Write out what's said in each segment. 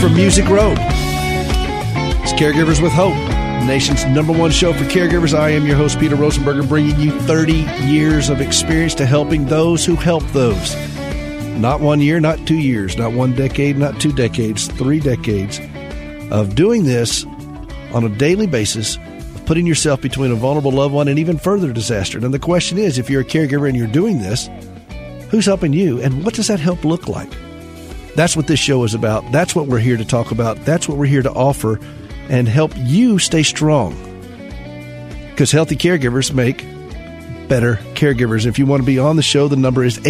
from Music Road. It's Caregivers with Hope, the nation's #1 show for caregivers. I am your host, Peter Rosenberger, bringing you 30 years of experience to helping those who help those. Not 1 year, not 2 years, not 1 decade, not 2 decades, 3 decades of doing this on a daily basis, of putting yourself between a vulnerable loved one and even further disaster. And the question is, if you're a caregiver and you're doing this, who's helping you, and what does that help look like? That's what this show is about. That's what we're here to talk about. That's what we're here to offer and help you stay strong. Because healthy caregivers make better caregivers. If you want to be on the show, the number is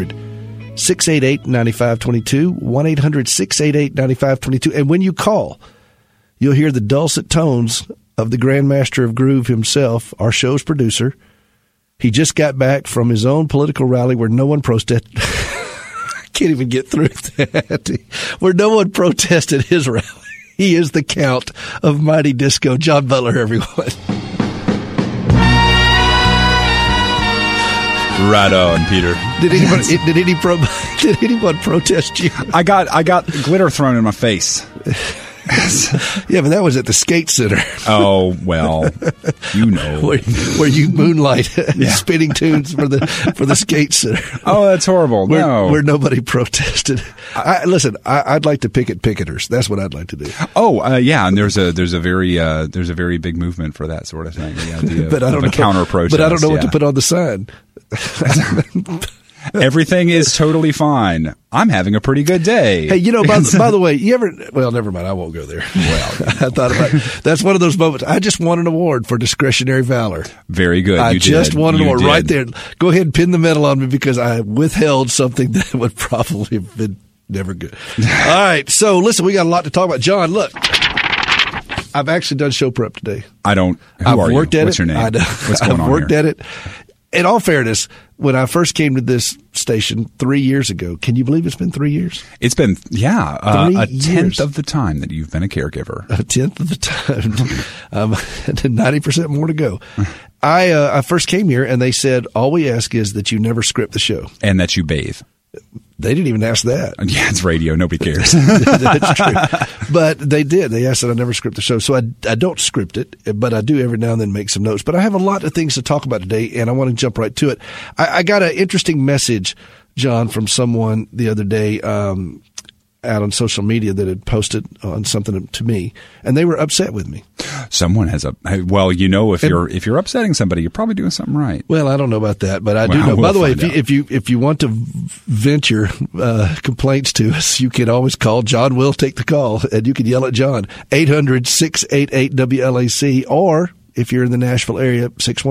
800-688-9522, 1-800-688-9522. And when you call, you'll hear the dulcet tones of the Grandmaster of Groove himself, our show's producer. He just got back from his own political rally where no one protested. I can't even get through that. Where no one protested his rally. He is the Count of Mighty Disco. John Butler, everyone. Right on, Peter. Did anyone protest you? I got glitter thrown in my face. Yeah, but that was at the skate center. Oh, well, you know. Where you moonlight spinning tunes for the skate center. Oh, that's horrible. Where nobody protested. Listen, I'd like to picket picketers. That's what I'd like to do. Oh, yeah, and there's a very big movement for that sort of thing. The idea but I don't know, counter protest. But I don't know what to put on the sign. Everything is totally fine. I'm having a pretty good day. Hey, by the way, well, never mind. I won't go there. Well, I thought about it. That's one of those moments. I just won an award for discretionary valor. Very good. I just won an award right there. Go ahead and pin the medal on me because I withheld something that would probably have been never good. All right. So listen, we got a lot to talk about. John, look. I've actually done show prep today. I've worked at What's your name? I know. What's going on I've worked here? at it. In all fairness, when I first came to this station 3 years ago, can you believe it's been 3 years? It's been, a 3 tenth years. of the time that you've been a caregiver. A tenth of the time. 90% more to go. I first came here and they said, all we ask is that you never script the show. And that you bathe. They didn't even ask that. Yeah, it's radio. Nobody cares. That's true. But they did. They asked that I never script the show. So I don't script it, but I do every now and then make some notes. But I have a lot of things to talk about today, and I want to jump right to it. I got an interesting message, John, from someone the other day out on social media that had posted on something to me, and they were upset with me. Someone has if you're upsetting somebody, you're probably doing something right. Well, I don't know about that, but I do know. By the way, if you want to vent your complaints to us, you can always call. John will take the call, and you can yell at John, 800-688-WLAC, or if you're in the Nashville area,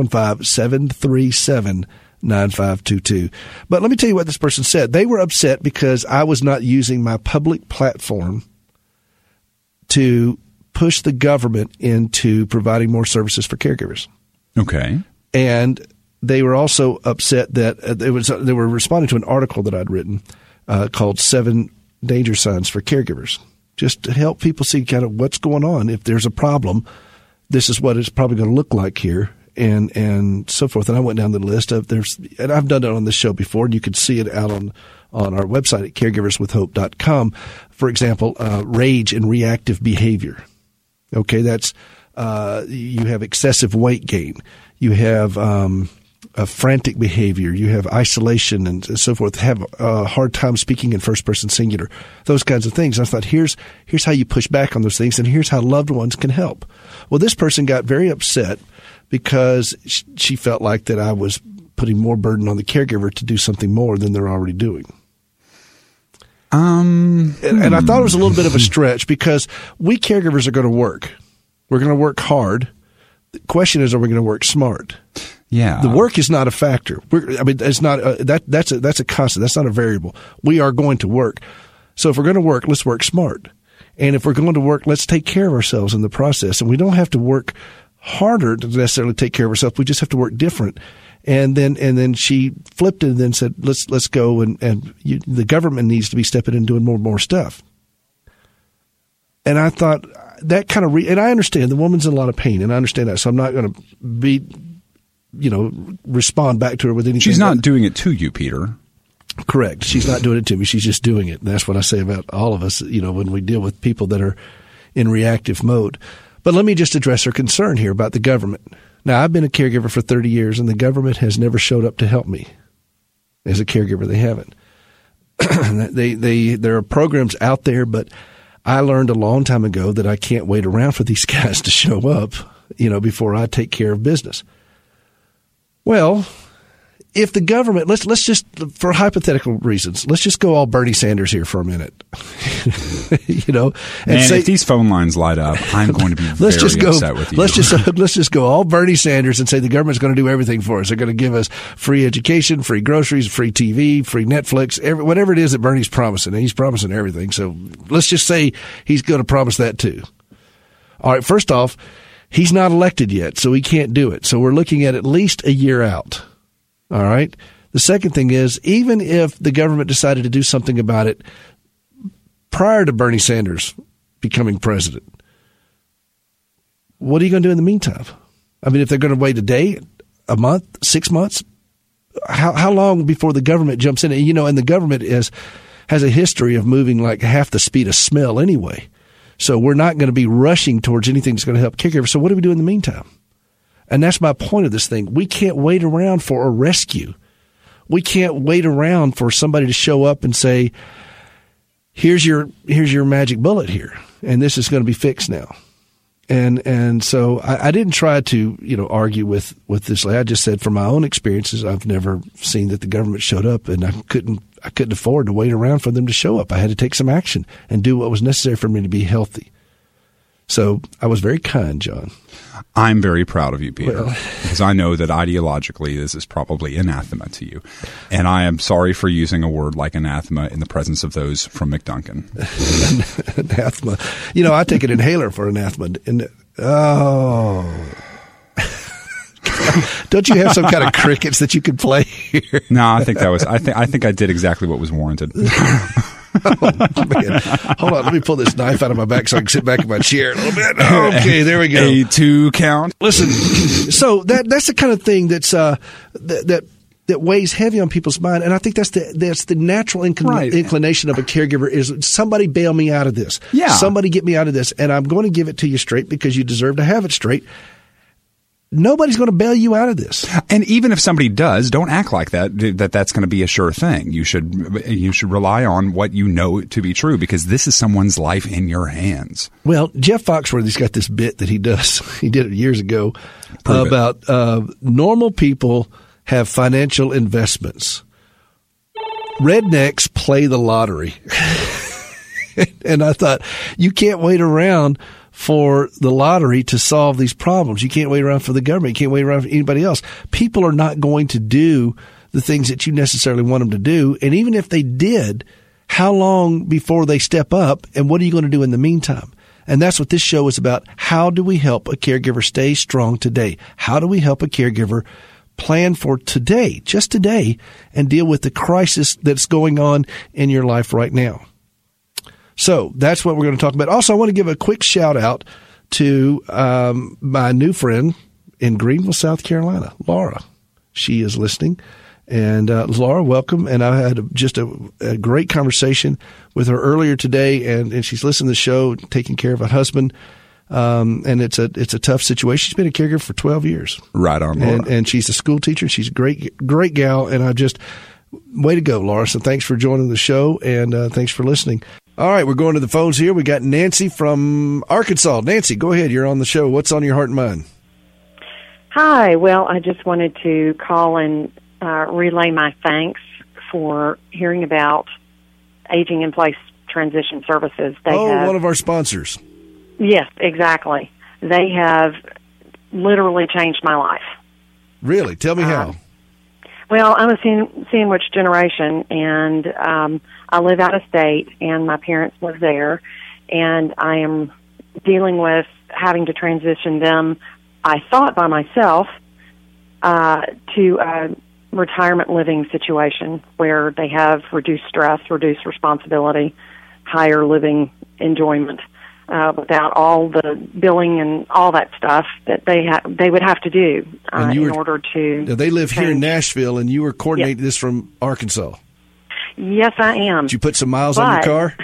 615-737-9522. But let me tell you what this person said. They were upset because I was not using my public platform to push the government into providing more services for caregivers. Okay. And they were also upset that they were responding to an article that I'd written called 7 Danger Signs for Caregivers, just to help people see kind of what's going on. If there's a problem, this is what it's probably going to look like here. And so forth. And I went down the list of and I've done it on this show before, and you can see it out on our website at caregiverswithhope.com. For example, rage and reactive behavior. Okay, that's you have excessive weight gain. You have a frantic behavior. You have isolation and so forth. Have a hard time speaking in first person singular. Those kinds of things. I thought, here's how you push back on those things, and here's how loved ones can help. Well, this person got very upset because she felt like that I was putting more burden on the caregiver to do something more than they're already doing. And I thought it was a little bit of a stretch because we caregivers are going to work. We're going to work hard. The question is, are we going to work smart? Yeah. The work is not a factor. It's not that's a constant. That's not a variable. We are going to work. So if we're going to work, let's work smart. And if we're going to work, let's take care of ourselves in the process. And we don't have to work harder to necessarily take care of ourselves. We just have to work different. And then she flipped it and then said, let's go and the government needs to be stepping in and doing more and more stuff. And I thought that kind of and I understand the woman's in a lot of pain, and I understand that. So I'm not going to respond back to her with anything. She's not doing it to you, Peter. Correct. She's not doing it to me. She's just doing it. And that's what I say about all of us, when we deal with people that are in reactive mode. But let me just address her concern here about the government. Now, I've been a caregiver for 30 years, and the government has never showed up to help me. As a caregiver, they haven't. There are programs out there, but I learned a long time ago that I can't wait around for these guys to show up, before I take care of business. Well, if the government, let's just, for hypothetical reasons, let's just go all Bernie Sanders here for a minute. And say, if these phone lines light up, I'm going to be very upset with you. Let's just go all Bernie Sanders and say the government's going to do everything for us. They're going to give us free education, free groceries, free TV, free Netflix, whatever it is that Bernie's promising. And he's promising everything. So let's just say he's going to promise that too. All right, first off, he's not elected yet, so he can't do it. So we're looking at least a year out. All right. The second thing is, even if the government decided to do something about it prior to Bernie Sanders becoming president, what are you going to do in the meantime? I mean, if they're going to wait a day, a month, 6 months, how long before the government jumps in? And the government has a history of moving like half the speed of smell anyway. So we're not going to be rushing towards anything that's going to help caregivers. So what do we do in the meantime? And that's my point of this thing. We can't wait around for a rescue. We can't wait around for somebody to show up and say, here's your magic bullet here, and this is going to be fixed now. And so I didn't try to, argue with this lady. I just said from my own experiences, I've never seen that the government showed up, and I couldn't afford to wait around for them to show up. I had to take some action and do what was necessary for me to be healthy. So I was very kind, John. I'm very proud of you, Peter, because I know that ideologically this is probably anathema to you. And I am sorry for using a word like anathema in the presence of those from McDuncan. Anathema. I take an inhaler for anathema. Don't you have some kind of crickets that you could play here? No, I think I did exactly what was warranted. Oh, man. Hold on, let me pull this knife out of my back so I can sit back in my chair a little bit. Okay, there we go. A 2 count. Listen, so that's the kind of thing that's that weighs heavy on people's mind, and I think that's the natural inclination of a caregiver is somebody bail me out of this. Yeah. Somebody get me out of this, and I'm going to give it to you straight because you deserve to have it straight. Nobody's going to bail you out of this. And even if somebody does, don't act like that's going to be a sure thing. You should rely on what you know to be true, because this is someone's life in your hands. Well, Jeff Foxworthy's got this bit that he does. He did it years ago about normal people have financial investments. Rednecks play the lottery. And I thought, you can't wait around for the lottery to solve these problems. You can't wait around for the government. You can't wait around for anybody else. People are not going to do the things that you necessarily want them to do. And even if they did, how long before they step up, and what are you going to do in the meantime? And that's what this show is about. How do we help a caregiver stay strong today? How do we help a caregiver plan for today, just today, and deal with the crisis that's going on in your life right now? So that's what we're going to talk about. Also, I want to give a quick shout out to my new friend in Greenville, South Carolina, Laura. She is listening. And Laura, welcome. And I had just a great conversation with her earlier today, and she's listening to the show, taking care of a husband. And it's a tough situation. She's been a caregiver for 12 years. Right on, Laura. And she's a school teacher. She's a great gal. And way to go, Laura. So thanks for joining the show, and thanks for listening. All right, we're going to the phones here. We got Nancy from Arkansas. Nancy, go ahead. You're on the show. What's on your heart and mind? Hi. Well, I just wanted to call and relay my thanks for hearing about Aging in Place Transition Services. One of our sponsors. Yes, exactly. They have literally changed my life. Really? Tell me how. Well, I'm a sandwich generation, and I live out of state, and my parents live there, and I am dealing with having to transition them, I thought by myself, to a retirement living situation where they have reduced stress, reduced responsibility, higher living enjoyment, without all the billing and all that stuff that they would have to do in order to. They live here in Nashville, and you were coordinating this from Arkansas. Yes, I am. Did you put some miles on your car?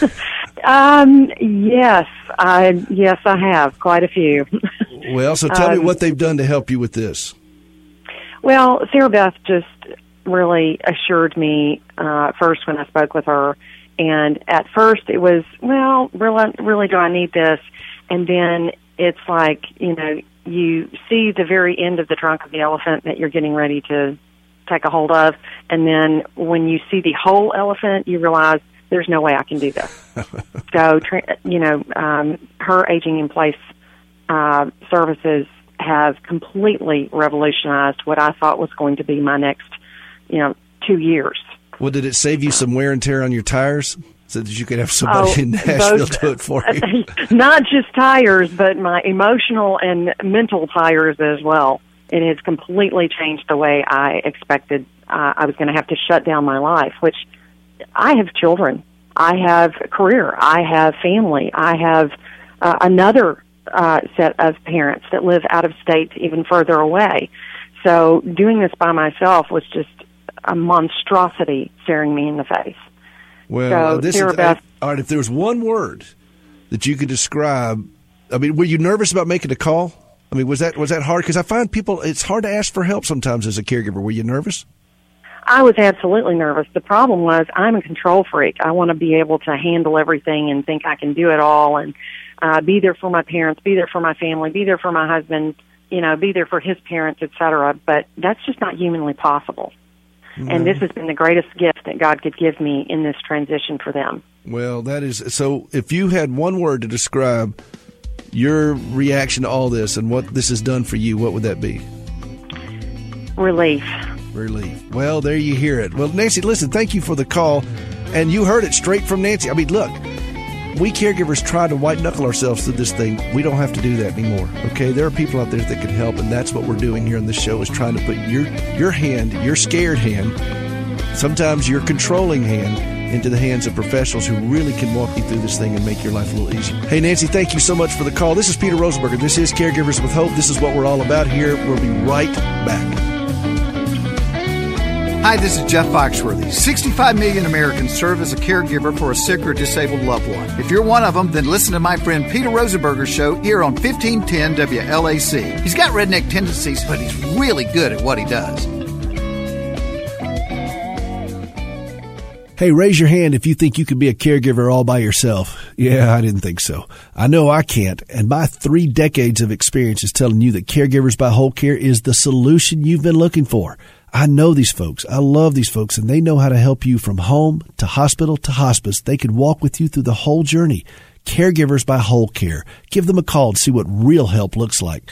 Yes, I have quite a few. Well, so tell me what they've done to help you with this. Well, Sarah Beth just really assured me first when I spoke with her, and at first it was, well, really, do I need this? And then it's like, you see the very end of the trunk of the elephant that you're getting ready to take a hold of, and then when you see the whole elephant, you realize there's no way I can do this. So, her aging in place services have completely revolutionized what I thought was going to be my next, 2 years. Well, did it save you some wear and tear on your tires so that you could have somebody in Nashville do it for you? Not just tires, but my emotional and mental tires as well. It has completely changed the way I expected I was going to have to shut down my life, which I have children. I have a career. I have family. I have another set of parents that live out of state, even further away. So doing this by myself was just a monstrosity staring me in the face. Well, so, all right, if there was one word that you could describe, were you nervous about making a call? Was that hard? Because I find it's hard to ask for help sometimes as a caregiver. Were you nervous? I was absolutely nervous. The problem was I'm a control freak. I want to be able to handle everything and think I can do it all and be there for my parents, be there for my family, be there for my husband, be there for his parents, etc. But that's just not humanly possible. Mm-hmm. And this has been the greatest gift that God could give me in this transition for them. Well, that is so. If you had one word to describe your reaction to all this and what this has done for you, what would that be? Relief. Well, there you hear it. Well, Nancy, listen, thank you for the call. And you heard it straight from Nancy. Look, we caregivers try to white-knuckle ourselves through this thing. We don't have to do that anymore, okay? There are people out there that can help, and that's what we're doing here on this show, is trying to put your hand, your scared hand, sometimes your controlling hand, into the hands of professionals who really can walk you through this thing and make your life a little easier. Hey, Nancy, thank you so much for the call. This is Peter Rosenberger. This is Caregivers with Hope. This is what we're all about here. We'll be right back. Hi, this is Jeff Foxworthy. 65 million Americans serve as a caregiver for a sick or disabled loved one. If you're one of them, then listen to my friend Peter Rosenberger's show here on 1510 WLAC. He's got redneck tendencies, but he's really good at what he does. Hey, raise your hand if you think you could be a caregiver all by yourself. Yeah, I didn't think so. I know I can't, and my 3 decades of experience is telling you that Caregivers by Whole Care is the solution you've been looking for. I know these folks. I love these folks, and they know how to help you from home to hospital to hospice. They can walk with you through the whole journey. Caregivers by Whole Care. Give them a call to see what real help looks like.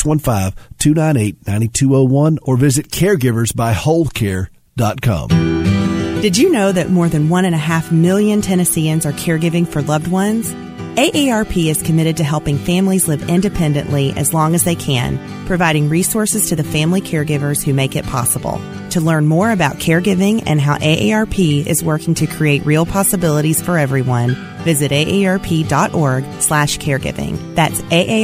615-298-9201 or visit caregiversbywholecare.com. Did you know that more than 1.5 million Tennesseans are caregiving for loved ones? AARP is committed to helping families live independently as long as they can, providing resources to the family caregivers who make it possible. To learn more about caregiving and how AARP is working to create real possibilities for everyone, visit aarp.org/caregiving. That's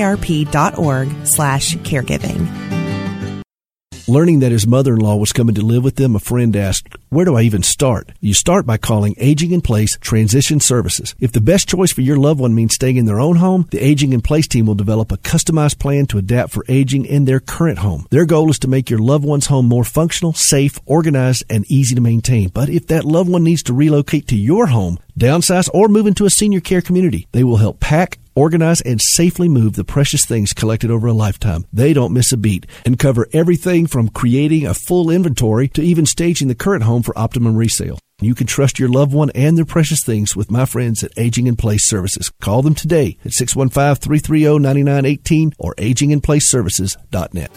aarp.org/caregiving. Learning that his mother-in-law was coming to live with them, a friend asked, where do I even start? You start by calling Aging in Place Transition Services. If the best choice for your loved one means staying in their own home, the Aging in Place team will develop a customized plan to adapt for aging in their current home. Their goal is to make your loved one's home more functional, safe, organized, and easy to maintain. But if that loved one needs to relocate to your home, downsize, or move into a senior care community, they will help pack, organize, and safely move the precious things collected over a lifetime. They don't miss a beat and cover everything from creating a full inventory to even staging the current home for optimum resale. You can trust your loved one and their precious things with my friends at Aging in Place Services. Call them today at 615-330-9918 or aginginplaceservices.net.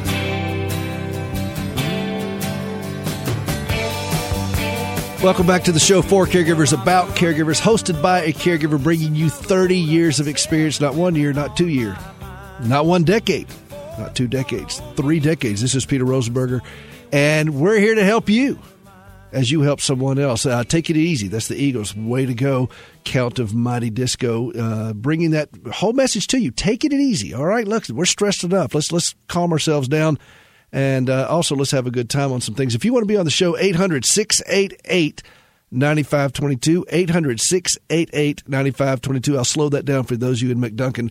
Welcome back to the show for caregivers, about caregivers, hosted by a caregiver, bringing you 30 years of experience, not 1 year, not 2 years, not 1 decade, not 2 decades, 3 decades. This is Peter Rosenberger, and we're here to help you as you help someone else. Take it easy. That's the Eagles. Way to go, Count of Mighty Disco, bringing that whole message to you. Take it easy, all right? Look, we're stressed enough. Let's calm ourselves down. And also, let's have a good time on some things. If you want to be on the show, 800-688-9522, 800-688-9522. I'll slow that down for those of you in McDuncan,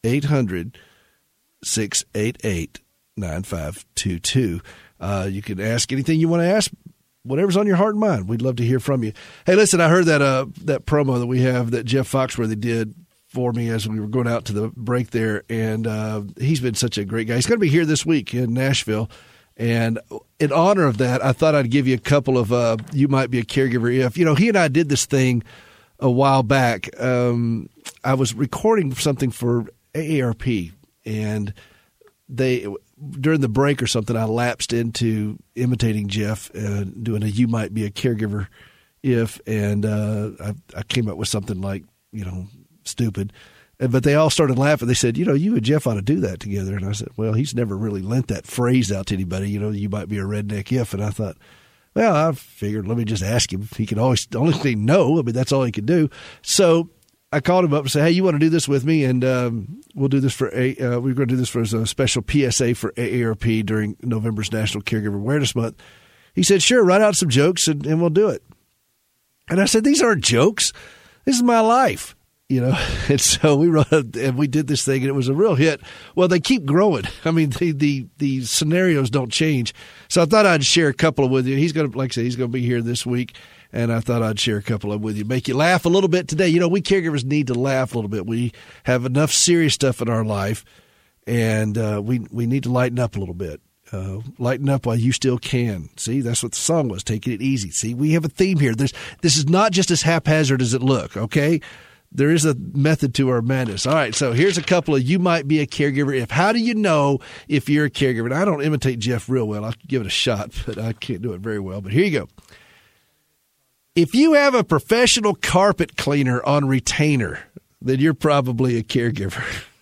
800-688-9522. You can ask anything you want to ask, whatever's on your heart and mind. We'd love to hear from you. Hey, listen, I heard that promo that we have that Jeff Foxworthy did for me as we were going out to the break there, and he's been such a great guy. He's going to be here this week in Nashville, and in honor of that, I thought I'd give you a couple of You Might Be a Caregiver If. You know, he and I did this thing a while back. I was recording something for AARP, and during the break or something, I lapsed into imitating Jeff and doing a You Might Be a Caregiver If, and I came up with something like, stupid. But they all started laughing. They said, you and Jeff ought to do that together. And I said, well, he's never really lent that phrase out to anybody. You might be a redneck if. And I thought, well, I figured, let me just ask him. He can always only say no. I mean, that's all he could do. So I called him up and said, hey, you want to do this with me? And we'll do this we're going to do this for a special PSA for AARP during November's National Caregiver Awareness Month. He said, sure, write out some jokes and we'll do it. And I said, these aren't jokes. This is my life. And so we wrote and we did this thing, and it was a real hit. Well, they keep growing. I mean, the scenarios don't change. So I thought I'd share a couple of with you. He's going to, like I said, he's going to be here this week, and I thought I'd share a couple of with you, make you laugh a little bit today. We caregivers need to laugh a little bit. We have enough serious stuff in our life, and we need to lighten up a little bit. Lighten up while you still can. See, that's what the song was, taking it easy. See, we have a theme here. This is not just as haphazard as it look, okay? There is a method to our madness. All right, so here's a couple of You Might Be a Caregiver If. How do you know if you're a caregiver? And I don't imitate Jeff real well. I'll give it a shot, but I can't do it very well. But here you go. If you have a professional carpet cleaner on retainer, then you're probably a caregiver.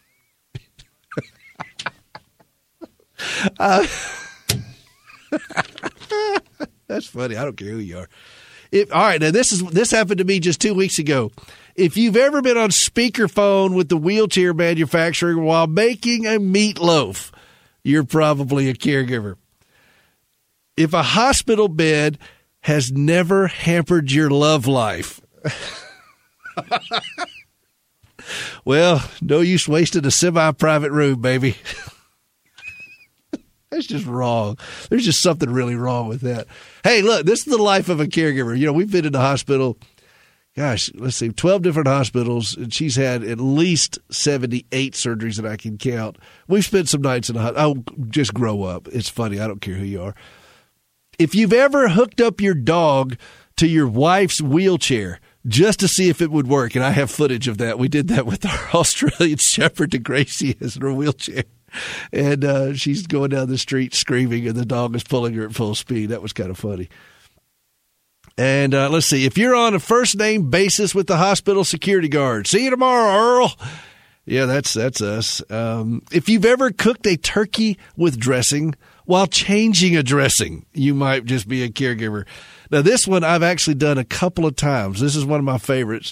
That's funny. I don't care who you are. All right, now this happened to me just 2 weeks ago. If you've ever been on speakerphone with the wheelchair manufacturer while making a meatloaf, you're probably a caregiver. If a hospital bed has never hampered your love life, well, no use wasting a semi-private room, baby. That's just wrong. There's just something really wrong with that. Hey, look, this is the life of a caregiver. We've been in the hospital, 12 different hospitals, and she's had at least 78 surgeries that I can count. We've spent some nights in the hospital. Oh, just grow up. It's funny. I don't care who you are. If you've ever hooked up your dog to your wife's wheelchair just to see if it would work, and I have footage of that. We did that with our Australian Shepherd to Gracie as in her wheelchair. And she's going down the street screaming, and the dog is pulling her at full speed. That was kind of funny. And let's see. If you're on a first-name basis with the hospital security guard, see you tomorrow, Earl. Yeah, that's us. If you've ever cooked a turkey with dressing while changing a dressing, you might just be a caregiver. Now, this one I've actually done a couple of times. This is one of my favorites.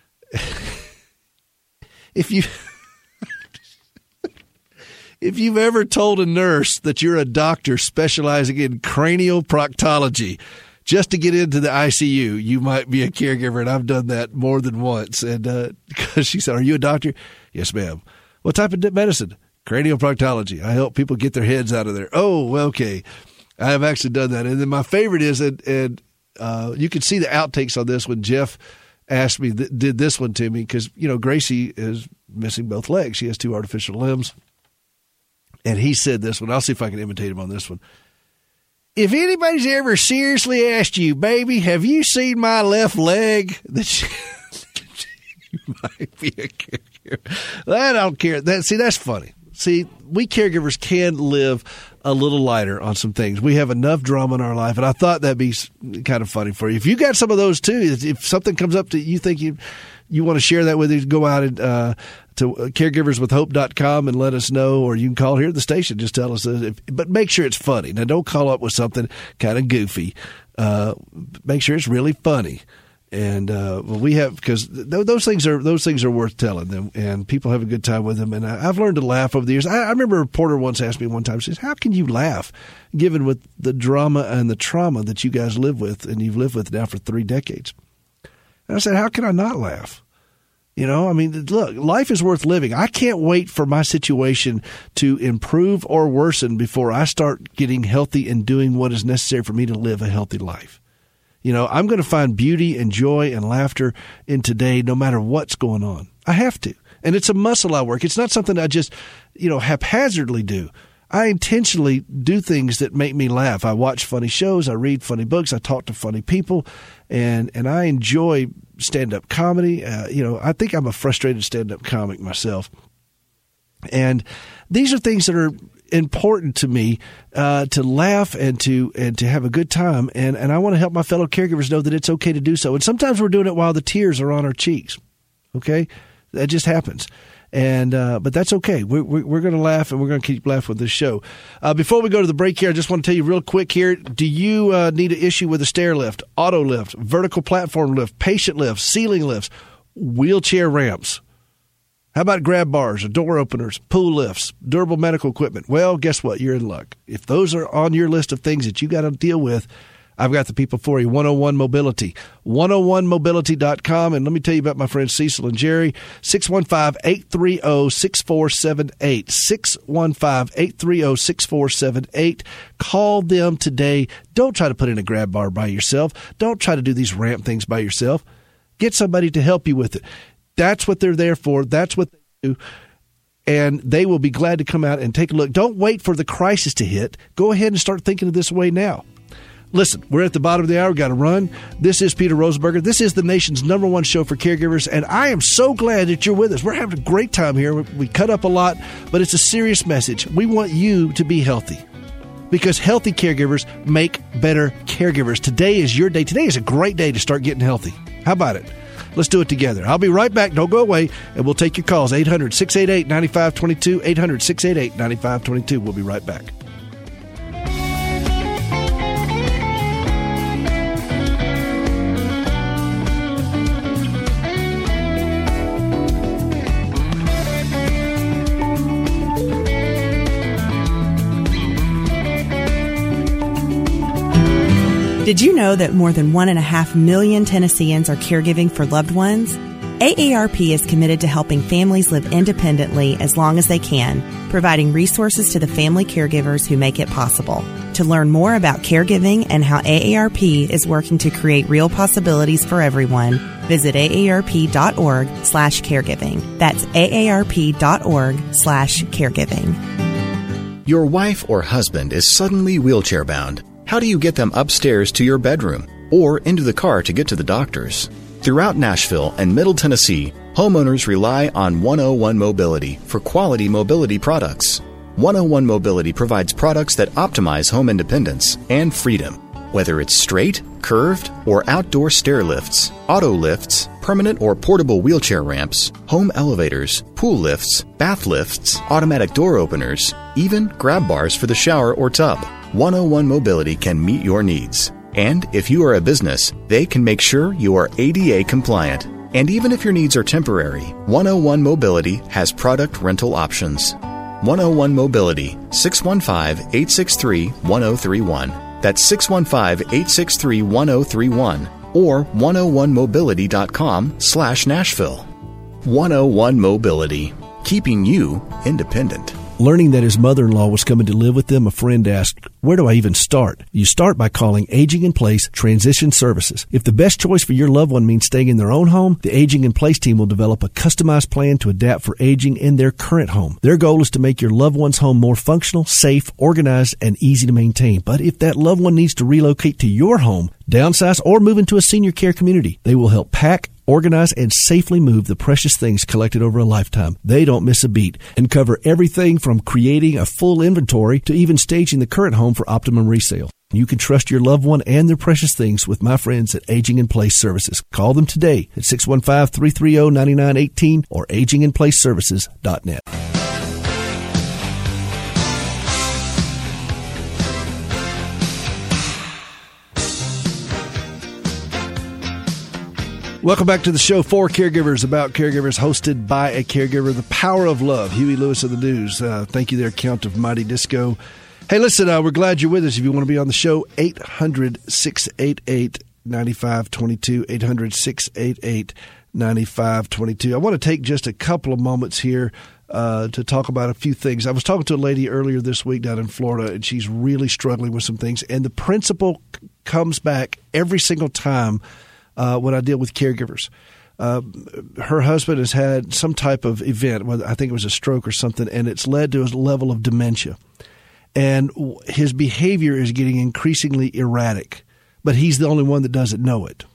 If you've ever told a nurse that you're a doctor specializing in cranial proctology just to get into the ICU, you might be a caregiver, and I've done that more than once. And because she said, are you a doctor? Yes, ma'am. What type of medicine? Cranial proctology. I help people get their heads out of there. Oh, okay. I have actually done that. And then my favorite is, and you can see the outtakes on this when Jeff asked me, did this one to me, because, Gracie is missing both legs. She has 2 artificial limbs. And he said this one. I'll see if I can imitate him on this one. If anybody's ever seriously asked you, baby, have you seen my left leg? That you might be a caregiver. I don't care. That's funny. See, we caregivers can live a little lighter on some things. We have enough drama in our life, and I thought that'd be kind of funny for you. If you got some of those too, if something comes up that you think you want to share that with us, go out and to caregiverswithhope.com and let us know, or you can call here at the station. Just tell us, but make sure it's funny. Now, don't call up with something kind of goofy. Make sure it's really funny. And we have, because those things are worth telling them, and people have a good time with them. And I've learned to laugh over the years. I remember a reporter once asked me one time, she says, "How can you laugh, given with the drama and the trauma that you guys live with, and you've lived with now for 3 decades?" And I said, "How can I not laugh? You know, I mean, look, life is worth living. I can't wait for my situation to improve or worsen before I start getting healthy and doing what is necessary for me to live a healthy life. You know, I'm going to find beauty and joy and laughter in today no matter what's going on. I have to. And it's a muscle I work. It's not something I just, haphazardly do. I intentionally do things that make me laugh. I watch funny shows. I read funny books. I talk to funny people. And I enjoy stand-up comedy. I think I'm a frustrated stand-up comic myself. And these are things that are important to me, to laugh and to have a good time. And I want to help my fellow caregivers know that it's okay to do so. And sometimes we're doing it while the tears are on our cheeks. Okay? That just happens. And but that's okay. We're going to laugh, and we're going to keep laughing with this show. Before we go to the break here, I just want to tell you real quick here. Do you need an issue with a stair lift, auto lift, vertical platform lift, patient lift, ceiling lifts, wheelchair ramps? How about grab bars or door openers, pool lifts, durable medical equipment? Well, guess what? You're in luck. If those are on your list of things that you got to deal with, I've got the people for you. 101 Mobility. 101mobility.com. And let me tell you about my friends Cecil and Jerry. 615-830-6478. 615-830-6478. Call them today. Don't try to put in a grab bar by yourself. Don't try to do these ramp things by yourself. Get somebody to help you with it. That's what they're there for. That's what they do. And they will be glad to come out and take a look. Don't wait for the crisis to hit. Go ahead and start thinking of this way now. Listen, we're at the bottom of the hour. We've got to run. This is Peter Rosenberger. This is the nation's #1 show for caregivers, and I am so glad that you're with us. We're having a great time here. We cut up a lot, but it's a serious message. We want you to be healthy, because healthy caregivers make better caregivers. Today is your day. Today is a great day to start getting healthy. How about it? Let's do it together. I'll be right back. Don't go away, and we'll take your calls. 800-688-9522, 800-688-9522. We'll be right back. Did you know that more than 1.5 million Tennesseans are caregiving for loved ones? AARP is committed to helping families live independently as long as they can, providing resources to the family caregivers who make it possible. To learn more about caregiving and how AARP is working to create real possibilities for everyone, visit aarp.org/caregiving. That's aarp.org/caregiving. Your wife or husband is suddenly wheelchair bound. How do you get them upstairs to your bedroom or into the car to get to the doctors? Throughout Nashville and Middle Tennessee, homeowners rely on 101 Mobility for quality mobility products. 101 Mobility provides products that optimize home independence and freedom. Whether it's straight, curved, or outdoor stair lifts, auto lifts, permanent or portable wheelchair ramps, home elevators, pool lifts, bath lifts, automatic door openers, even grab bars for the shower or tub. 101 Mobility can meet your needs. And if you are a business, they can make sure you are ADA compliant. And even if your needs are temporary, 101 Mobility has product rental options. 101 Mobility, 615-863-1031. That's 615-863-1031 or 101mobility.com/Nashville. 101 Mobility, keeping you independent. Learning that his mother-in-law was coming to live with them, a friend asked, "Where do I even start?" You start by calling Aging in Place Transition Services. If the best choice for your loved one means staying in their own home, the Aging in Place team will develop a customized plan to adapt for aging in their current home. Their goal is to make your loved one's home more functional, safe, organized, and easy to maintain. But if that loved one needs to relocate to your home, downsize, or move into a senior care community, they will help pack, organize, and safely move the precious things collected over a lifetime. They don't miss a beat and cover everything from creating a full inventory to even staging the current home for optimum resale. You can trust your loved one and their precious things with my friends at Aging in Place Services. Call them today at 615-330-9918 or aginginplaceservices.net. Welcome back to the show for caregivers, about caregivers, hosted by a caregiver. The Power of Love. Huey Lewis of the News. Thank you there, Count of Mighty Disco. Hey, listen, we're glad you're with us. If you want to be on the show, 800-688-9522, 800-688-9522. I want to take just a couple of moments here to talk about a few things. I was talking to a lady earlier this week down in Florida, and she's really struggling with some things. And the principle comes back every single time when I deal with caregivers. Her husband has had some type of event, whether I think it was a stroke or something, and it's led to a level of dementia. And his behavior is getting increasingly erratic, but he's the only one that doesn't know it.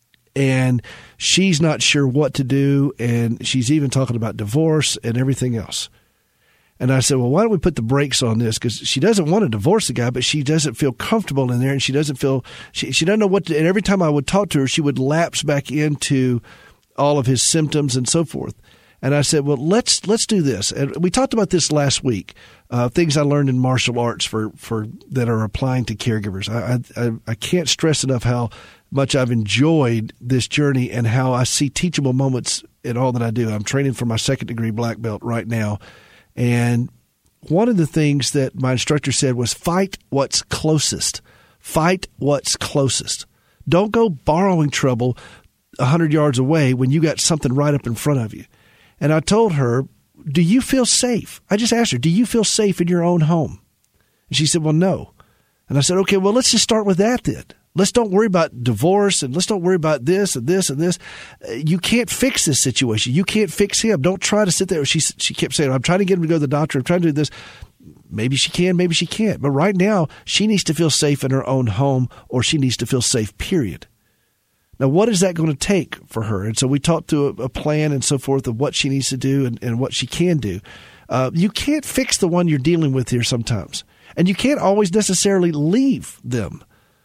And she's not sure what to do, and she's even talking about divorce and everything else. And I said, well, why don't we put the brakes on this? Because she doesn't want to divorce the guy, but she doesn't feel comfortable in there, and she doesn't feel she doesn't know what to. And every time I would talk to her, she would lapse back into all of his symptoms and so forth. And I said, well, let's do this. And we talked about this last week. Things I learned in martial arts for that are applying to caregivers. I can't stress enough how much I've enjoyed this journey and how I see teachable moments in all that I do. I'm training for my 2nd degree black belt right now. And one of the things that my instructor said was fight what's closest. Fight what's closest. Don't go borrowing trouble 100 yards away when you got something right up in front of you. And I told her, do you feel safe? I just asked her, do you feel safe in your own home? And she said, well, no. And I said, okay, well, let's just start with that then. Let's don't worry about divorce, and let's don't worry about this and this and this. You can't fix this situation. You can't fix him. Don't try to sit there. She kept saying, I'm trying to get him to go to the doctor. I'm trying to do this. Maybe she can, maybe she can't. But right now, she needs to feel safe in her own home, or she needs to feel safe, period. Now, what is that going to take for her? And so we talked through a plan and so forth of what she needs to do and what she can do. You can't fix the one you're dealing with here sometimes. And you can't always necessarily leave them.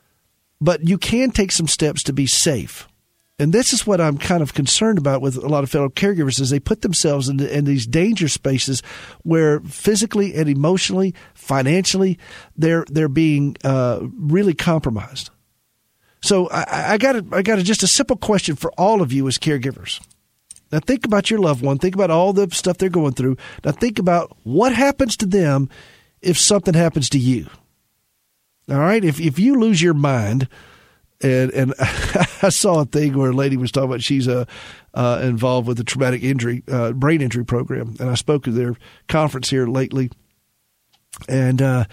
But you can take some steps to be safe. And this is what I'm kind of concerned about with a lot of fellow caregivers is they put themselves in these danger spaces where physically and emotionally, financially, they're being really compromised. So I got just a simple question for all of you as caregivers. Now think about your loved one. Think about all the stuff they're going through. Now think about what happens to them if something happens to you. All right? If you lose your mind, and I saw a thing where a lady was talking about she's involved with the traumatic injury, brain injury program. And I spoke at their conference here lately. And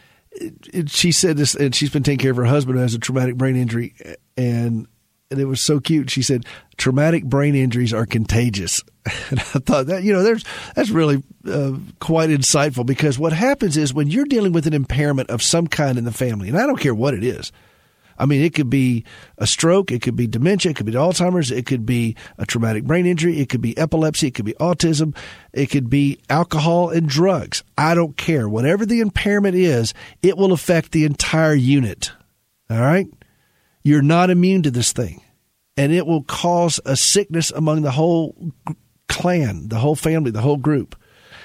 she said this, and she's been taking care of her husband who has a traumatic brain injury, and it was so cute. She said, traumatic brain injuries are contagious. And I thought that, that's really quite insightful, because what happens is when you're dealing with an impairment of some kind in the family, and I don't care what it is. I mean, it could be a stroke, it could be dementia, it could be Alzheimer's, it could be a traumatic brain injury, it could be epilepsy, it could be autism, it could be alcohol and drugs. I don't care. Whatever the impairment is, it will affect the entire unit. All right? You're not immune to this thing. And it will cause a sickness among the whole clan, the whole family, the whole group.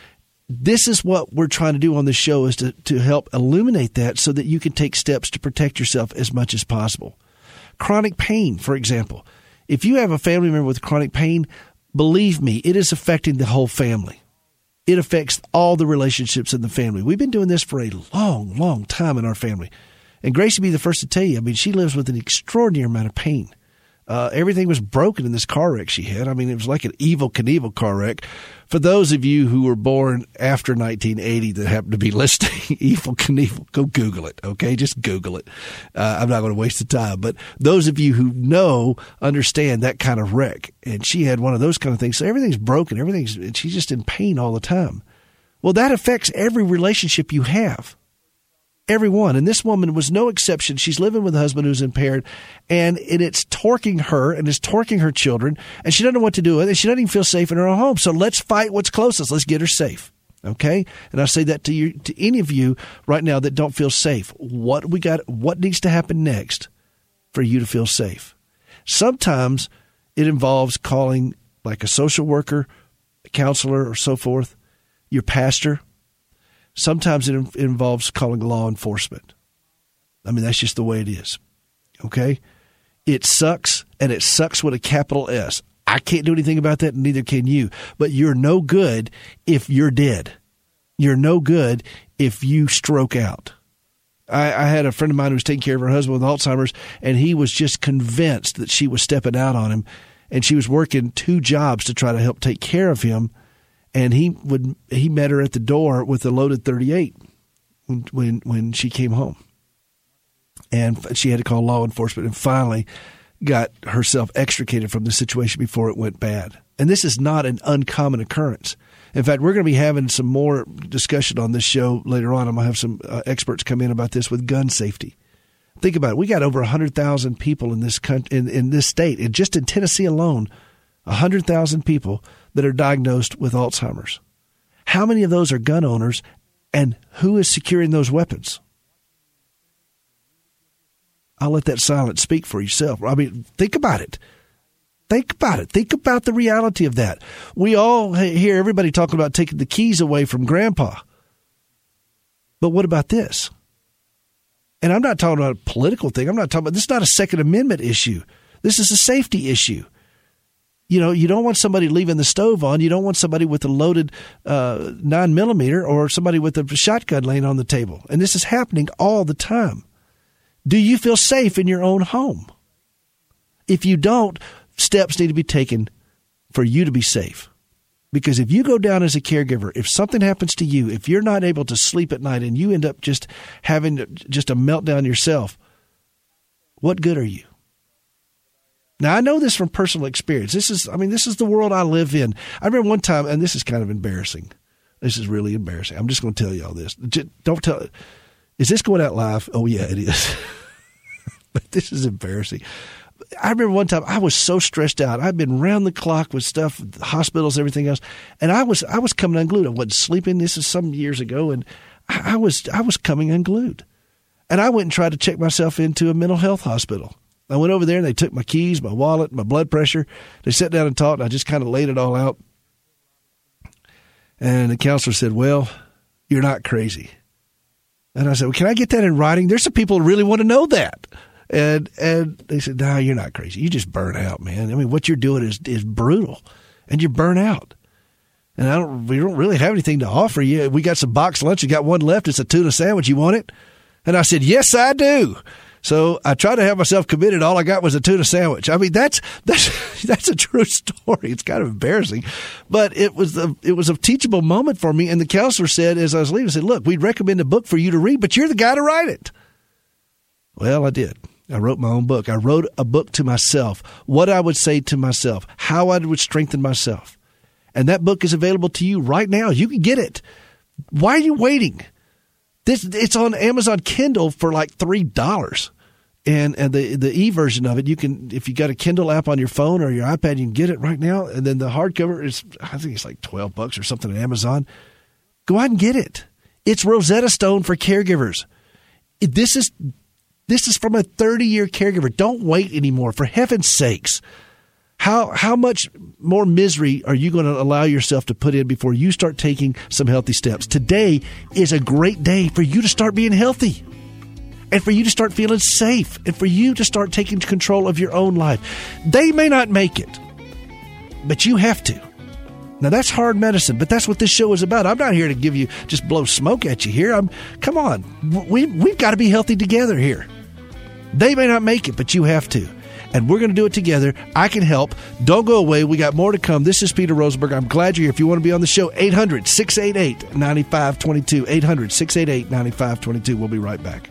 This is what we're trying to do on this show, is to help illuminate that so that you can take steps to protect yourself as much as possible. Chronic pain, for example. If you have a family member with chronic pain, believe me, it is affecting the whole family. It affects all the relationships in the family. We've been doing this for a long, long time in our family. And Gracie will be the first to tell you, I mean, she lives with an extraordinary amount of pain. Everything was broken in this car wreck she had. I mean, it was like an Evel Knievel car wreck. For those of you who were born after 1980 that happen to be listening, Evel Knievel, go Google it, okay? Just Google it. I'm not going to waste the time. But those of you who know, understand that kind of wreck. And she had one of those kind of things. So everything's broken. And she's just in pain all the time. Well, that affects every relationship you have. Everyone. And this woman was no exception. She's living with a husband who's impaired, and it's torquing her and it's torquing her children, and she doesn't know what to do with it. She doesn't even feel safe in her own home. So let's fight what's closest. Let's get her safe. Okay? And I say that to you, to any of you right now that don't feel safe. What needs to happen next for you to feel safe? Sometimes it involves calling like a social worker, a counselor, or so forth, your pastor. Sometimes it involves calling law enforcement. I mean, that's just the way it is. Okay? It sucks, and it sucks with a capital S. I can't do anything about that, and neither can you. But you're no good if you're dead. You're no good if you stroke out. I had a friend of mine who was taking care of her husband with Alzheimer's, and he was just convinced that she was stepping out on him, and she was working 2 jobs to try to help take care of him. And he met her at the door with a loaded .38 when she came home, and she had to call law enforcement, and finally got herself extricated from the situation before it went bad. And this is not an uncommon occurrence. In fact, we're going to be having some more discussion on this show later on. I'm going to have some experts come in about this with gun safety. Think about it. We got over 100,000 people in this country, in this state, and just in Tennessee alone, 100,000 people that are diagnosed with Alzheimer's. How many of those are gun owners, and who is securing those weapons? I'll let that silence speak for yourself. I mean, think about it. Think about it. Think about the reality of that. We all hear everybody talking about taking the keys away from grandpa. But what about this? And I'm not talking about a political thing. I'm not talking about, this is not a Second Amendment issue. This is a safety issue. You know, you don't want somebody leaving the stove on. You don't want somebody with a loaded 9mm or somebody with a shotgun laying on the table. And this is happening all the time. Do you feel safe in your own home? If you don't, steps need to be taken for you to be safe. Because if you go down as a caregiver, if something happens to you, if you're not able to sleep at night and you end up just having just a meltdown yourself, what good are you? Now, I know this from personal experience. This is the world I live in. I remember one time, and this is kind of embarrassing. This is really embarrassing. I'm just going to tell you all this. Don't tell it. Is this going out live? Oh, yeah, it is. But this is embarrassing. I remember one time I was so stressed out. I'd been round the clock with stuff, hospitals, everything else, and I was coming unglued. I wasn't sleeping. This is some years ago, and I was coming unglued. And I went and tried to check myself into a mental health hospital. I went over there, and they took my keys, my wallet, my blood pressure. They sat down and talked, and I just kind of laid it all out. And the counselor said, "Well, you're not crazy." And I said, "Well, can I get that in writing? There's some people who really want to know that." And they said, "No, you're not crazy. You just burn out, man. I mean, what you're doing is brutal, and you burn out. And we don't really have anything to offer you. We got some boxed lunch. You got one left. It's a tuna sandwich. You want it?" And I said, "Yes, I do." So I tried to have myself committed. All I got was a tuna sandwich. I mean, that's a true story. It's kind of embarrassing, but it was a teachable moment for me. And the counselor said, as I was leaving, said, "Look, we'd recommend a book for you to read, but you're the guy to write it." Well, I did. I wrote my own book. I wrote a book to myself, what I would say to myself, how I would strengthen myself. And that book is available to you right now. You can get it. Why are you waiting? It's on Amazon Kindle for like $3. And the e-version of it, you can, if you got a Kindle app on your phone or your iPad, you can get it right now. And then the hardcover is, I think it's like $12 or something on Amazon. Go out and get it. It's Rosetta Stone for caregivers. This is from a 30-year caregiver. Don't wait anymore, for heaven's sakes. How much more misery are you going to allow yourself to put in before you start taking some healthy steps? Today is a great day for you to start being healthy, and for you to start feeling safe, and for you to start taking control of your own life. They may not make it, but you have to. Now, that's hard medicine, but that's what this show is about. I'm not here to give you, just blow smoke at you here. Come on. We've got to be healthy together here. They may not make it, but you have to. And we're going to do it together. I can help. Don't go away. We got more to come. This is Peter Rosenberg. I'm glad you're here. If you want to be on the show, 800-688-9522. 800-688-9522. We'll be right back.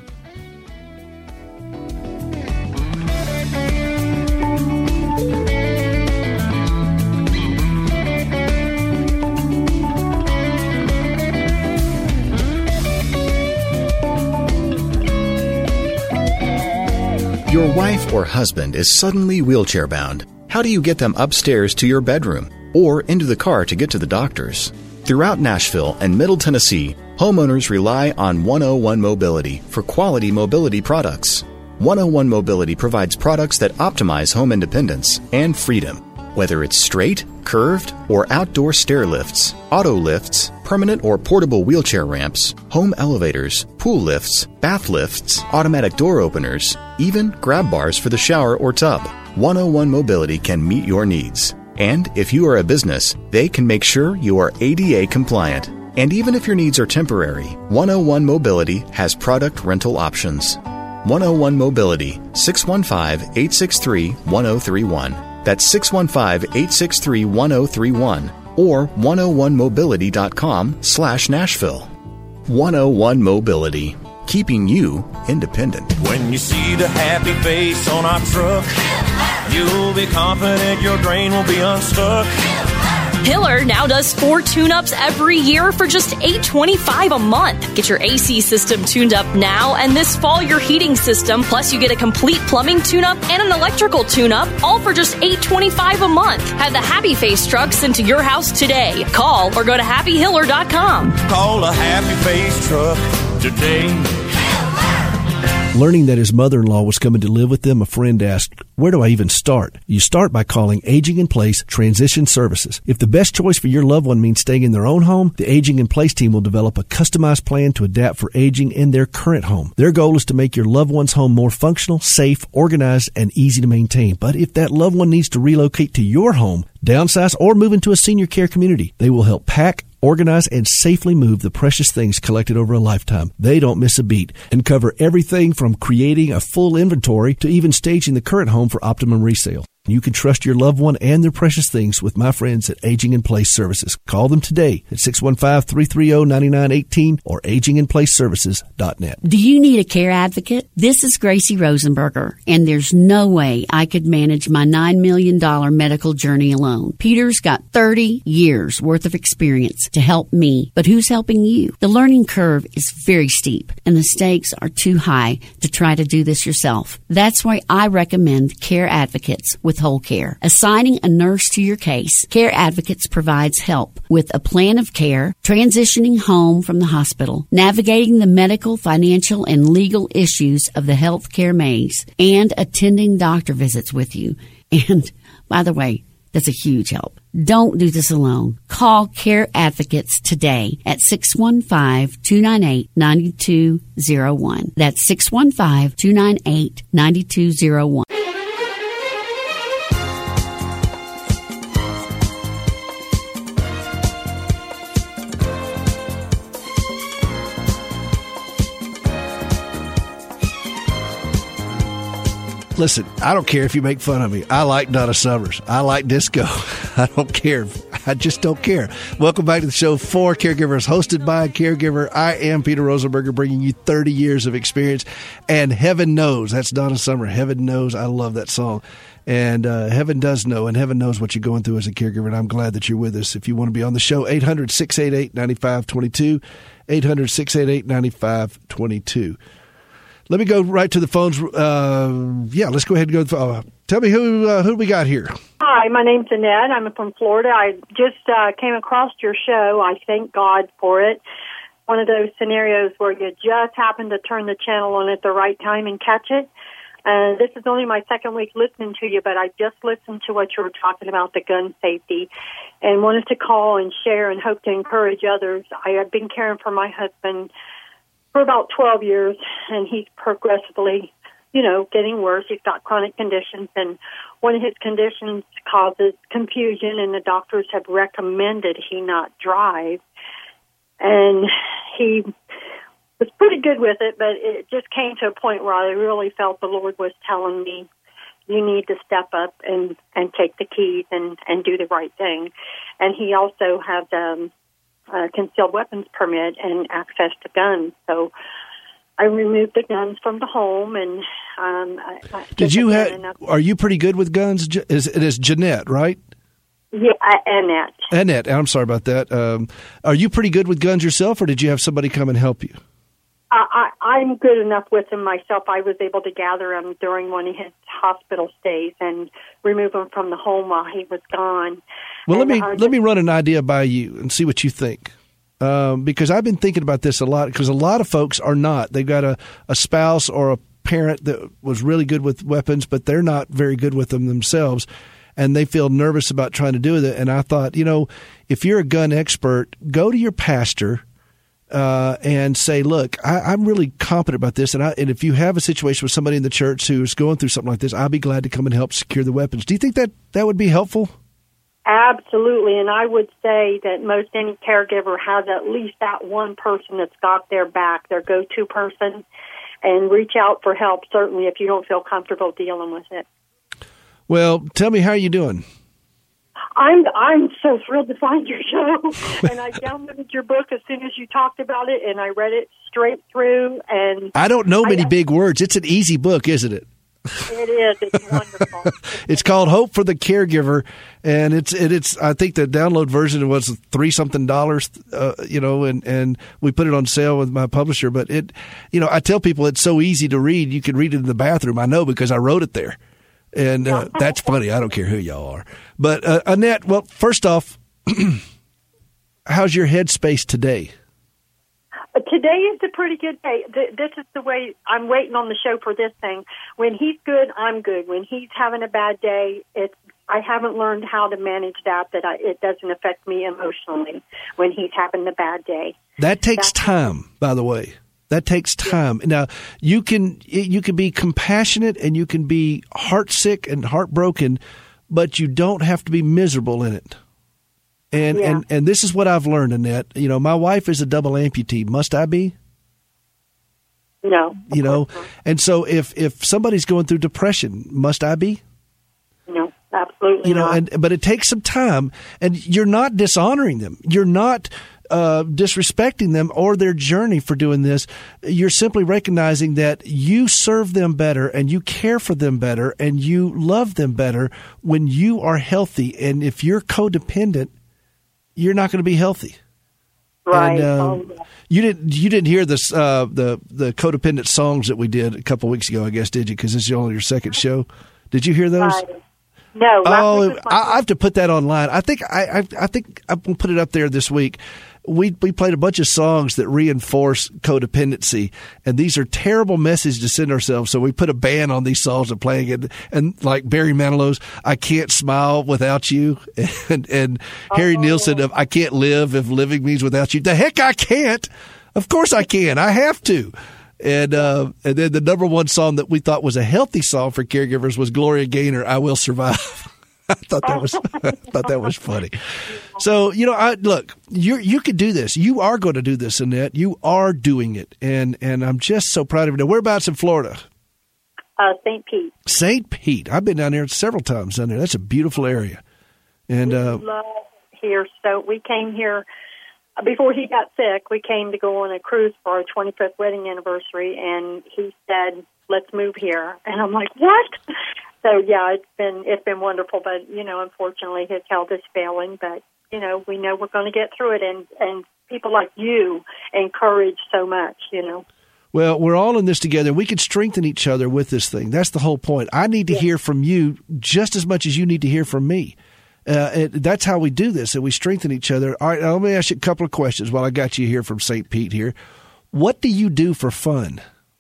Your wife or husband is suddenly wheelchair bound. How do you get them upstairs to your bedroom or into the car to get to the doctors? Throughout Nashville and Middle Tennessee, homeowners rely on 101 Mobility for quality mobility products. 101 Mobility provides products that optimize home independence and freedom. Whether it's straight, curved, or outdoor stair lifts, auto lifts, permanent or portable wheelchair ramps, home elevators, pool lifts, bath lifts, automatic door openers, even grab bars for the shower or tub. 101 Mobility can meet your needs. And if you are a business, they can make sure you are ADA compliant. And even if your needs are temporary, 101 Mobility has product rental options. 101 Mobility, 615-863-1031. That's 615-863-1031 or 101mobility.com/Nashville. 101 Mobility, keeping you independent. When you see the happy face on our truck, you'll be confident your grain will be unstuck. Hiller now does 4 tune-ups every year for just $8.25 a month. Get your AC system tuned up now, and this fall your heating system. Plus, you get a complete plumbing tune-up and an electrical tune-up, all for just $8.25 a month. Have the Happy Face truck sent to your house today. Call or go to happyhiller.com. Call a Happy Face truck today. Learning that his mother-in-law was coming to live with them, a friend asked, "Where do I even start?" You start by calling Aging in Place Transition Services. If the best choice for your loved one means staying in their own home, the Aging in Place team will develop a customized plan to adapt for aging in their current home. Their goal is to make your loved one's home more functional, safe, organized, and easy to maintain. But if that loved one needs to relocate to your home, downsize, or move into a senior care community, they will help pack, organize, and safely move the precious things collected over a lifetime. They don't miss a beat and cover everything from creating a full inventory to even staging the current home for optimum resale. You can trust your loved one and their precious things with my friends at Aging in Place Services. Call them today at 615-330-9918 or aginginplaceservices.net. Do you need a care advocate? This is Gracie Rosenberger, and there's no way I could manage my $9 million medical journey alone. Peter's got 30 years worth of experience to help me, but who's helping you? The learning curve is very steep, and the stakes are too high to try to do this yourself. That's why I recommend Care Advocates with Whole Care. Assigning a nurse to your case, Care Advocates provides help with a plan of care, transitioning home from the hospital, navigating the medical, financial, and legal issues of the healthcare maze, and attending doctor visits with you. And, by the way, that's a huge help. Don't do this alone. Call Care Advocates today at 615-298-9201. That's 615-298-9201. Listen, I don't care if you make fun of me. I like Donna Summers. I like disco. I don't care. I just don't care. Welcome back to the show for Caregivers, hosted by a caregiver. I am Peter Rosenberger, bringing you 30 years of experience. And heaven knows, that's Donna Summer. Heaven knows. I love that song. And heaven does know, and heaven knows what you're going through as a caregiver. And I'm glad that you're with us. If you want to be on the show, 800-688-9522, 800-688-9522. Let me go right to the phones. Let's go ahead and go to the phone. Tell me who we got here. Hi, my name's Annette. I'm from Florida. I just came across your show. I thank God for it. One of those scenarios where you just happen to turn the channel on at the right time and catch it. This is only my second week listening to you, but I just listened to what you were talking about, the gun safety, and wanted to call and share and hope to encourage others. I have been caring for my husband for about 12 years, and he's progressively, getting worse. He's got chronic conditions, and one of his conditions causes confusion, and the doctors have recommended he not drive. And he was pretty good with it, but it just came to a point where I really felt the Lord was telling me, you need to step up and take the keys and do the right thing. And he also has concealed weapons permit and access to guns. So I removed the guns from the home, and are you pretty good with guns? It is Jeanette, right? Yeah, Annette. Annette, I'm sorry about that. Are you pretty good with guns yourself, or did you have somebody come and help you? I'm good enough with him myself. I was able to gather him during one of his hospital stays and remove him from the home while he was gone. Well, let me run an idea by you and see what you think. Because I've been thinking about this a lot, because a lot of folks are not. They've got a spouse or a parent that was really good with weapons, but they're not very good with them themselves. and they feel nervous about trying to do it. And I thought, if you're a gun expert, go to your pastor and say, look, I'm really competent about this. And if you have a situation with somebody in the church who's going through something like this, I'll be glad to come and help secure the weapons. Do you think that would be helpful? Absolutely, and I would say that most any caregiver has at least that one person that's got their back, their go-to person, and reach out for help, certainly, if you don't feel comfortable dealing with it. Well, tell me, how are you doing? I'm so thrilled to find your show, and I downloaded your book as soon as you talked about it, and I read it straight through. And I don't know many big words. It's an easy book, isn't it? It is. It's wonderful. It's called Hope for the Caregiver, and it's. I think the download version was $3-something, and we put it on sale with my publisher. But I tell people it's so easy to read. You can read it in the bathroom. I know because I wrote it there, and that's funny. I don't care who y'all are. But Annette, well, first off, how's your headspace today? Today is a pretty good day. This is the way I'm waiting on the show for this thing. When he's good, I'm good. When he's having a bad day, I haven't learned how to manage that it doesn't affect me emotionally when he's having a bad day. That takes time, by the way. That takes time. Yeah. Now, you can be compassionate and you can be heartsick and heartbroken, but you don't have to be miserable in it. And this is what I've learned, Annette. My wife is a double amputee. Must I be? No. And so if somebody's going through depression, must I be? No, absolutely not. But it takes some time, and you're not dishonoring them. You're not disrespecting them or their journey for doing this. You're simply recognizing that you serve them better and you care for them better and you love them better when you are healthy. And if you're codependent, you're not going to be healthy. Right. And, you didn't hear this the codependent songs that we did a couple of weeks ago, I guess, did you? Because this is only your second show. Did you hear those? No. Oh, I have to put that online. I think I will put it up there this week. We played a bunch of songs that reinforce codependency, and these are terrible messages to send ourselves. So we put a ban on these songs and playing it, and like Barry Manilow's "I Can't Smile Without You," and Harry Nilsson of "I Can't Live If Living Means Without You." The heck I can't. Of course I can. I have to. And then the number one song that we thought was a healthy song for caregivers was Gloria Gaynor, "I Will Survive." I thought that was funny. So, look, you could do this. You are going to do this, Annette. You are doing it. And I'm just so proud of you. Now, whereabouts in Florida? St. Pete. St. Pete. I've been down there several times down there. That's a beautiful area. And we love here. So we came here before he got sick. We came to go on a cruise for our 25th wedding anniversary, and he said, "Let's move here." And I'm like, "What?" So yeah, it's been wonderful, but unfortunately his health is failing. But we know we're going to get through it, and people like you encourage so much. Well, we're all in this together. We can strengthen each other with this thing. That's the whole point. I need to hear from you just as much as you need to hear from me. That's how we do this, and we strengthen each other. All right, now let me ask you a couple of questions while I got you here from St. Pete here. What do you do for fun?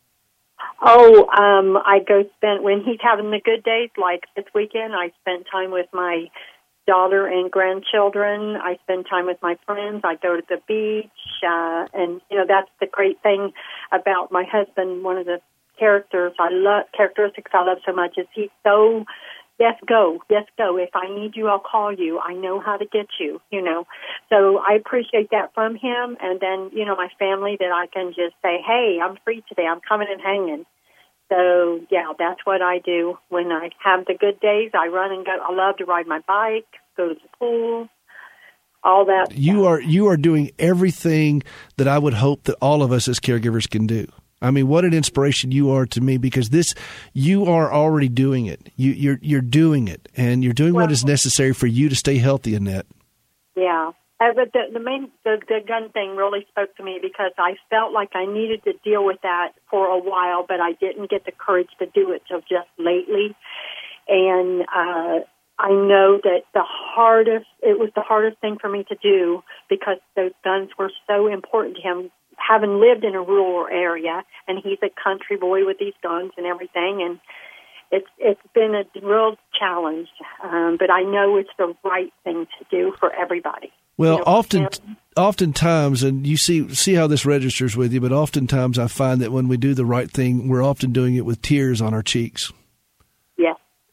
I go spend when he's having the good days, like this weekend. I spent time with my daughter and grandchildren. I spend time with my friends. I go to the beach, and that's the great thing about my husband. One of the characteristics I love so much is he's so yes, go. If I need you, I'll call you. I know how to get you. So I appreciate that from him, and then my family that I can just say, hey, I'm free today. I'm coming and hanging. So, yeah, that's what I do. When I have the good days, I run and go. I love to ride my bike, go to the pool, all that. You are doing everything that I would hope that all of us as caregivers can do. I mean, what an inspiration you are to me, because you are already doing it. You're doing it, and you're doing what is necessary for you to stay healthy, Annette. Yeah. But the gun thing really spoke to me because I felt like I needed to deal with that for a while, but I didn't get the courage to do it till just lately. And I know that it was the hardest thing for me to do because those guns were so important to him, having lived in a rural area, and he's a country boy with these guns and everything. it's been a real challenge, but I know it's the right thing to do for everybody. Well, oftentimes, and you see how this registers with you, but oftentimes I find that when we do the right thing, we're often doing it with tears on our cheeks. Yeah.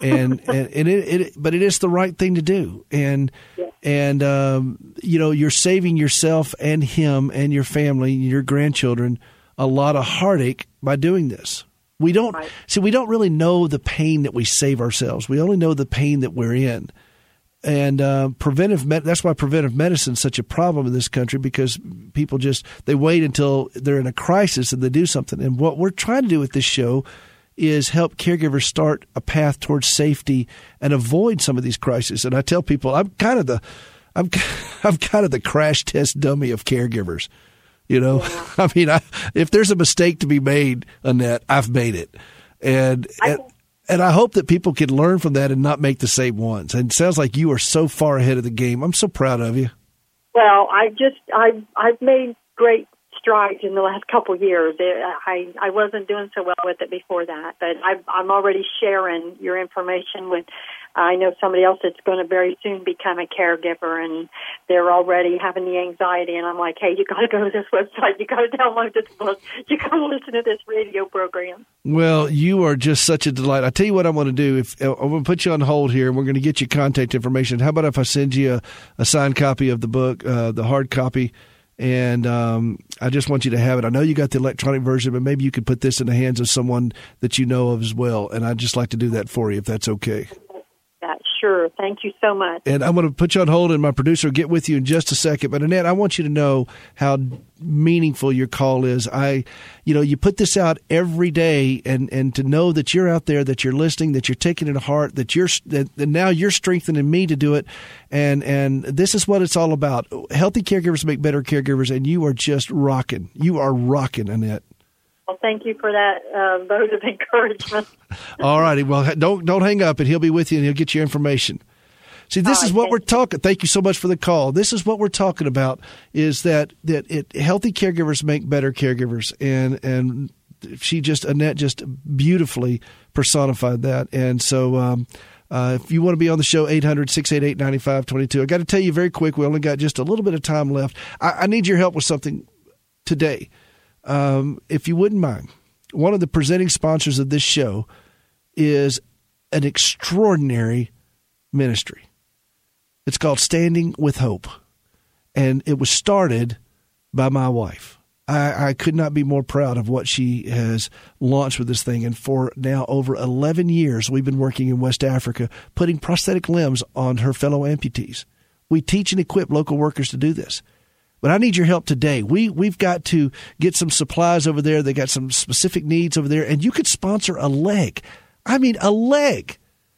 But it is the right thing to do. And you're saving yourself and him and your family, your grandchildren, a lot of heartache by doing this. We don't really know the pain that we save ourselves. We only know the pain that we're in. And that's why preventive medicine is such a problem in this country, because people they wait until they're in a crisis and they do something. And what we're trying to do with this show is help caregivers start a path towards safety and avoid some of these crises. And I tell people I'm kind of the crash test dummy of caregivers. Yeah. I mean, if there's a mistake to be made, Annette, I've made it. And I hope that people can learn from that and not make the same ones. And it sounds like you are so far ahead of the game. I'm so proud of you. Well, I've made great strides in the last couple of years. I wasn't doing so well with it before that, but I'm already sharing your information with. I know somebody else that's going to very soon become a caregiver, and they're already having the anxiety. And I'm like, hey, you got to go to this website. You got to download this book. You got to listen to this radio program. Well, you are just such a delight. I tell you what I'm going to do. I'm going to put you on hold here, and we're going to get you contact information. How about if I send you a signed copy of the book, the hard copy? And I just want you to have it. I know you got the electronic version, but maybe you could put this in the hands of someone that you know of as well. And I'd just like to do that for you, if that's okay. Sure. Thank you so much. And I'm going to put you on hold, and my producer will get with you in just a second. But Annette, I want you to know how meaningful your call is. You put this out every day, and to know that you're out there, that you're listening, that you're taking it to heart, that now you're strengthening me to do it. And this is what it's all about. Healthy caregivers make better caregivers, and you are just rocking. You are rocking, Annette. Well, thank you for that vote of encouragement. All righty. Well, don't hang up, and he'll be with you, and he'll get you information. See, this is what we're talking. Thank you so much for the call. This is what we're talking about, is that healthy caregivers make better caregivers. And Annette just beautifully personified that. And so if you want to be on the show, 800-688-9522. I got to tell you very quick, we only got just a little bit of time left. I need your help with something today. If you wouldn't mind, one of the presenting sponsors of this show is an extraordinary ministry. It's called Standing with Hope, and it was started by my wife. I could not be more proud of what she has launched with this thing. And for now over 11 years, we've been working in West Africa, putting prosthetic limbs on her fellow amputees. We teach and equip local workers to do this. But I need your help today. We've got to get some supplies over there. They got some specific needs over there. And you could sponsor a leg. I mean, a leg.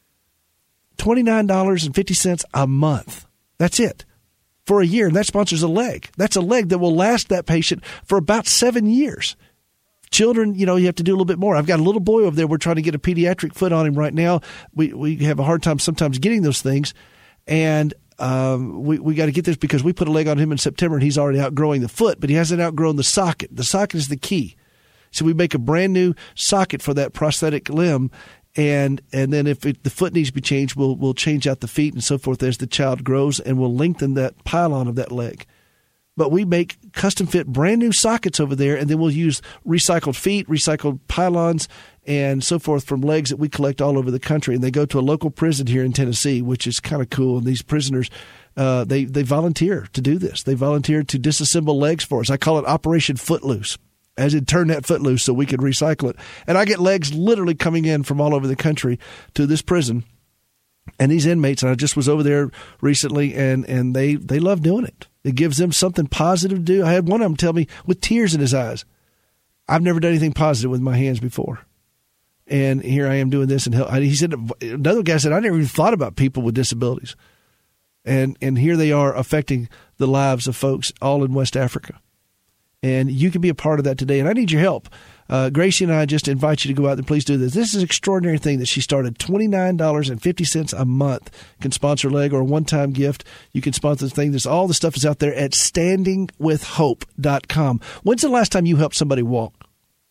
$29.50 a month. That's it. For a year. And that sponsors a leg. That's a leg that will last that patient for about 7 years. Children, you have to do a little bit more. I've got a little boy over there. We're trying to get a pediatric foot on him right now. We have a hard time sometimes getting those things. And we got to get this because we put a leg on him in September, and he's already outgrowing the foot, but he hasn't outgrown the socket. The socket is the key. So we make a brand new socket for that prosthetic limb, and then if the foot needs to be changed, we'll change out the feet and so forth as the child grows, and we'll lengthen that pylon of that leg. But we make custom fit brand new sockets over there, and then we'll use recycled feet, recycled pylons, and so forth from legs that we collect all over the country. And they go to a local prison here in Tennessee, which is kind of cool. And these prisoners, they volunteer to do this. They volunteer to disassemble legs for us. I call it Operation Footloose, as in turn that foot loose so we can recycle it. And I get legs literally coming in from all over the country to this prison. And these inmates, and I just was over there recently, and they love doing it. It gives them something positive to do. I had one of them tell me with tears in his eyes, I've never done anything positive with my hands before. And here I am doing this. And he said, another guy said, I never even thought about people with disabilities. And here they are affecting the lives of folks all in West Africa. And you can be a part of that today. And I need your help. Gracie and I just invite you to go out and please do this. This is an extraordinary thing that she started. $29.50 a month. You can sponsor a leg or a one-time gift. You can sponsor the thing. All the stuff is out there at standingwithhope.com. When's the last time you helped somebody walk?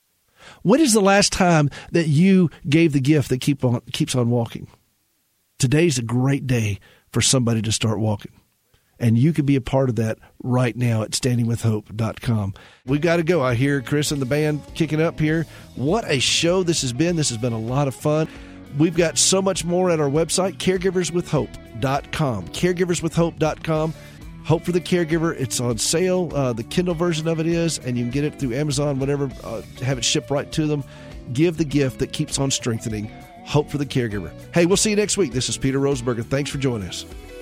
When is the last time that you gave the gift that keeps on walking? Today's a great day for somebody to start walking. And you can be a part of that right now at standingwithhope.com. We've got to go. I hear Chris and the band kicking up here. What a show this has been. This has been a lot of fun. We've got so much more at our website, caregiverswithhope.com. Caregiverswithhope.com. Hope for the Caregiver. It's on sale. The Kindle version of it is, and you can get it through Amazon, whatever, have it shipped right to them. Give the gift that keeps on strengthening. Hope for the Caregiver. Hey, we'll see you next week. This is Peter Rosenberger. Thanks for joining us.